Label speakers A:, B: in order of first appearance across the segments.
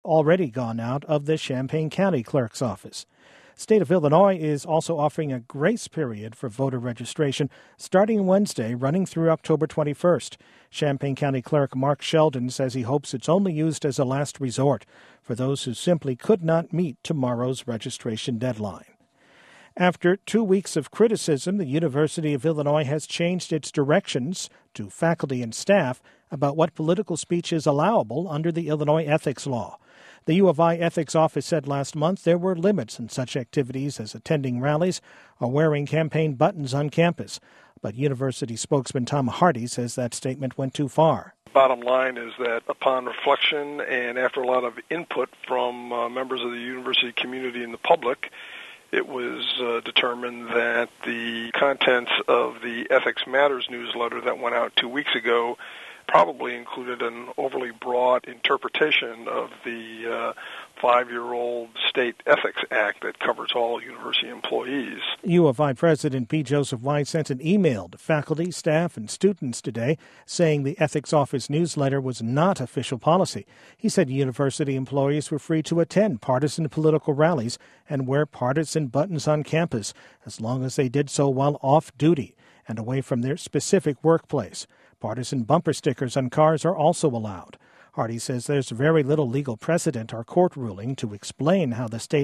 A: already gone out of the Champaign County Clerk's office. State of Illinois is also offering a grace period for voter registration starting Wednesday, running through October 21st. Champaign County Clerk Mark Sheldon says he hopes it's only used as a last resort for those who simply could not meet tomorrow's registration deadline. After 2 weeks of criticism, the University of Illinois has changed its directions to faculty and staff about what political speech is allowable under the Illinois ethics law. The U of I Ethics Office said last month there were limits in such activities as attending rallies or wearing campaign buttons on campus. But university spokesman Tom Hardy says that statement went too far.
B: Bottom line is that upon reflection and after a lot of input from members of the university community and the public, it was determined that the contents of the Ethics Matters newsletter that went out 2 weeks ago probably included an overly broad interpretation of the 5-year-old State Ethics Act that covers all university employees.
A: U of I President B. Joseph White sent an email to faculty, staff, and students today saying the Ethics Office newsletter was not official policy. He said university employees were free to attend partisan political rallies and wear partisan buttons on campus as long as they did so while off duty and away from their specific workplace. Partisan bumper stickers on cars are also allowed. Hardy says there's very little legal precedent or court ruling to explain how the state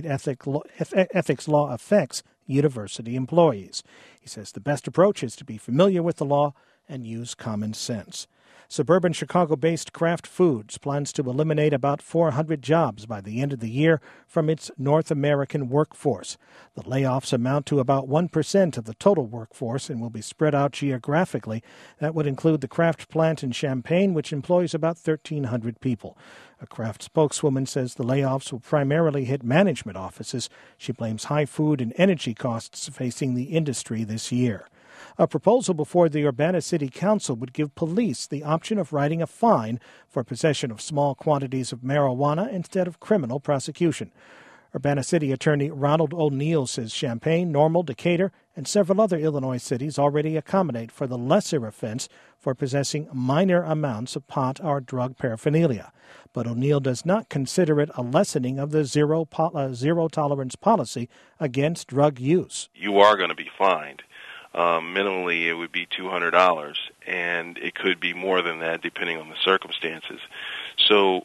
A: ethics law affects university employees. He says the best approach is to be familiar with the law and use common sense. Suburban Chicago-based Kraft Foods plans to eliminate about 400 jobs by the end of the year from its North American workforce. The layoffs amount to about 1% of the total workforce and will be spread out geographically. That would include the Kraft plant in Champaign, which employs about 1,300 people. A Kraft spokeswoman says the layoffs will primarily hit management offices. She blames high food and energy costs facing the industry this year. A proposal before the Urbana City Council would give police the option of writing a fine for possession of small quantities of marijuana instead of criminal prosecution. Urbana City Attorney Ronald O'Neill says Champaign, Normal, Decatur, and several other Illinois cities already accommodate for the lesser offense for possessing minor amounts of pot or drug paraphernalia. But O'Neill does not consider it a lessening of the zero tolerance policy against drug use.
C: You are going to be fined. Minimally, it would be $200, and it could be more than that depending on the circumstances. So,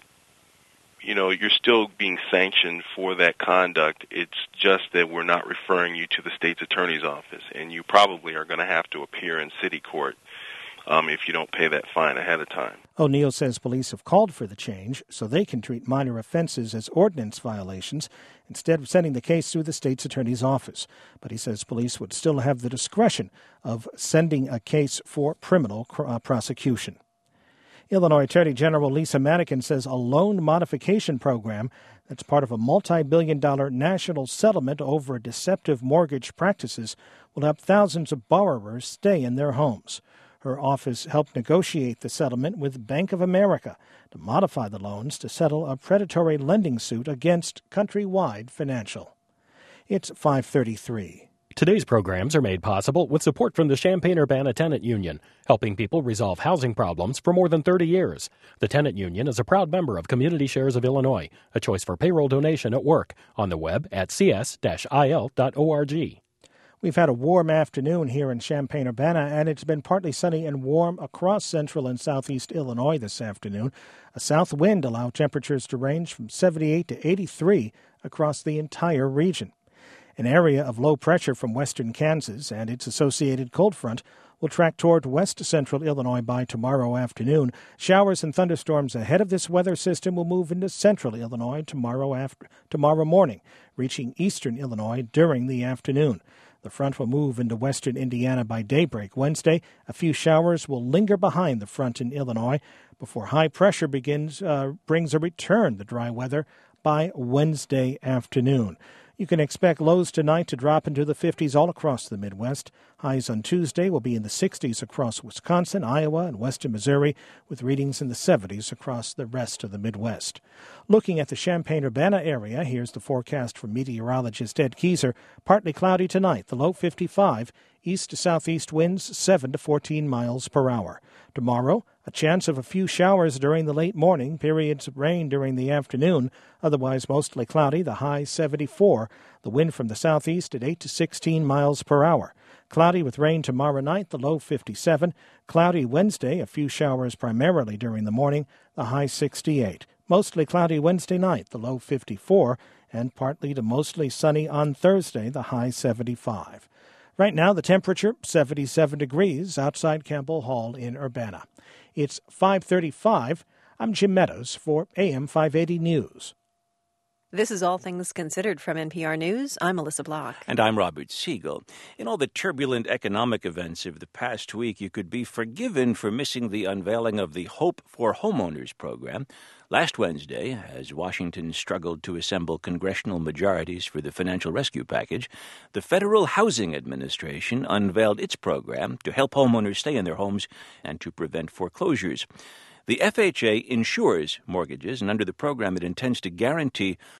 C: you're still being sanctioned for that conduct. It's just that we're not referring you to the state's attorney's office, and you probably are going to have to appear in city court if you don't pay that fine ahead of time.
A: O'Neill says police have called for the change so they can treat minor offenses as ordinance violations instead of sending the case through the state's attorney's office. But he says police would still have the discretion of sending a case for criminal prosecution. Illinois Attorney General Lisa Madigan says a loan modification program that's part of a multi-billion-dollar national settlement over deceptive mortgage practices will help thousands of borrowers stay in their homes. Her office helped negotiate the settlement with Bank of America to modify the loans to settle a predatory lending suit against Countrywide Financial. It's 5:33.
D: Today's programs are made possible with support from the Champaign-Urbana Tenant Union, helping people resolve housing problems for more than 30 years. The Tenant Union is a proud member of Community Shares of Illinois, a choice for payroll donation at work, on the web at cs-il.org.
A: We've had a warm afternoon here in Champaign-Urbana, and it's been partly sunny and warm across central and southeast Illinois this afternoon. A south wind allowed temperatures to range from 78 to 83 across the entire region. An area of low pressure from western Kansas and its associated cold front will track toward west-central Illinois by tomorrow afternoon. Showers and thunderstorms ahead of this weather system will move into central Illinois tomorrow morning, reaching eastern Illinois during the afternoon. The front will move into western Indiana by daybreak Wednesday. A few showers will linger behind the front in Illinois before high pressure brings a return to dry weather by Wednesday afternoon. You can expect lows tonight to drop into the 50s all across the Midwest. Highs on Tuesday will be in the 60s across Wisconsin, Iowa, and western Missouri, with readings in the 70s across the rest of the Midwest. Looking at the Champaign-Urbana area, here's the forecast from meteorologist Ed Keyser. Partly cloudy tonight, the low 55, east to southeast winds 7 to 14 miles per hour. Tomorrow, a chance of a few showers during the late morning, periods of rain during the afternoon, otherwise mostly cloudy, the high 74. The wind from the southeast at 8 to 16 miles per hour. Cloudy with rain tomorrow night, the low 57. Cloudy Wednesday, a few showers primarily during the morning, the high 68. Mostly cloudy Wednesday night, the low 54. And partly to mostly sunny on Thursday, the high 75. Right now, the temperature, 77 degrees outside Campbell Hall in Urbana. It's 5:35. I'm Jim Meadows for AM 580 News.
E: This is All Things Considered from NPR News. I'm Melissa Block.
F: And I'm Robert Siegel. In all the turbulent economic events of the past week, you could be forgiven for missing the unveiling of the Hope for Homeowners program. Last Wednesday, as Washington struggled to assemble congressional majorities for the financial rescue package, the Federal Housing Administration unveiled its program to help homeowners stay in their homes and to prevent foreclosures. The FHA insures mortgages, and under the program, it intends to guarantee